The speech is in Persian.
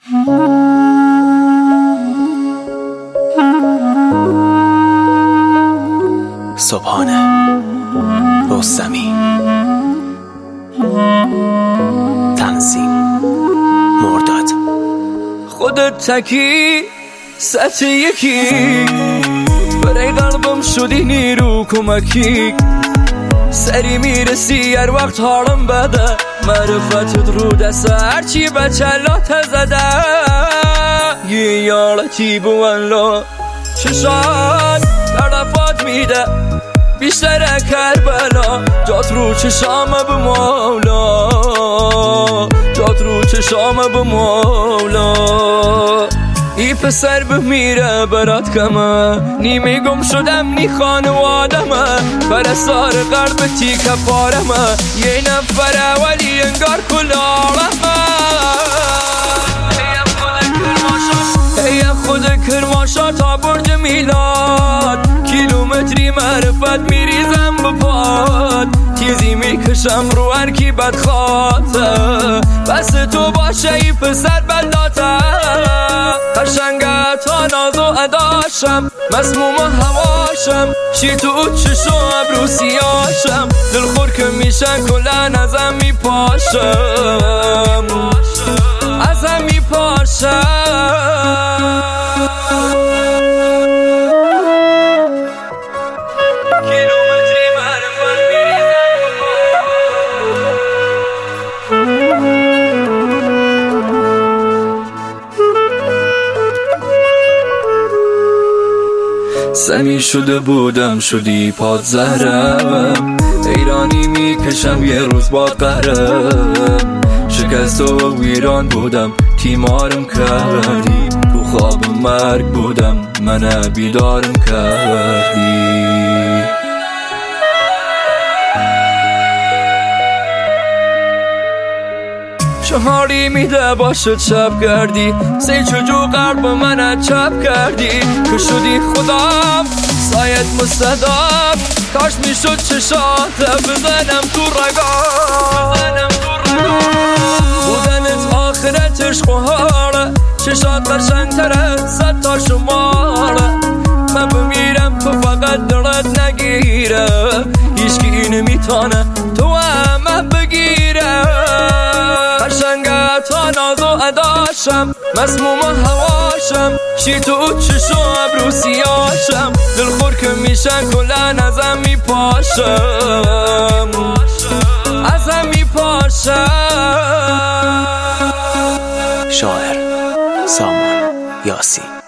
صبحانه رستمی، تنظیم مرداد. خودت تکی سطح یکی، برای قلبم شدی نیرو کمکی. سری میرسی هر وقت حالم بده، معرفتت رو دست هرچی بچلات زده. یه یارتی بوالله چشان طرفات میده بیشتر کربلا. جات رو چشام به مولا، جات رو چشام به مولا. ای پسر بمیره برات کمه، نیمه گم شدم نی خانوادمه. پرستار قلبتی کفارمه، یه نفره ولی انگار کلارمه. هی خود کرماشا تا برج میلاد، کیلومتری معرفت میریزم به پاد. تیزی میکشم رو هر کی بدخواته، بس تو باشه ای پسر بلاته. قشنگه تا ناز و اداشم، مسموم هواشم، چی تو چشو ابرو سیاشم. دلخور که میشن کلن ازم میپاشم، ازم میپاشم. سمی شده بودم شدی پادزرم، ایرانی میکشم یه روز با قرم. شکست و ویران بودم تیمارم کردی، تو خواب مرگ بودم من بیدارم کردی. شهاری میده باشه چپ کردی، سی چجو قلب من چپ کردی. که شدی خودم سایت مستدام، کاش میشد چشات بزنم تو رگام. بودنت آخرت عشق و حاله، چشات قشنگتره 100 تا شماره. من بمیرم تو فقط دلت نگیره، هیچکی نمیتونه تو هم بگیره. قشنگه تا ناز و اداشم، مسموم هواشم، چی تو چشو ابرو سیاشم. دلخور که میشن کلن ازم میپاشم، ازم میپاشم. شاعر سامان یاسی.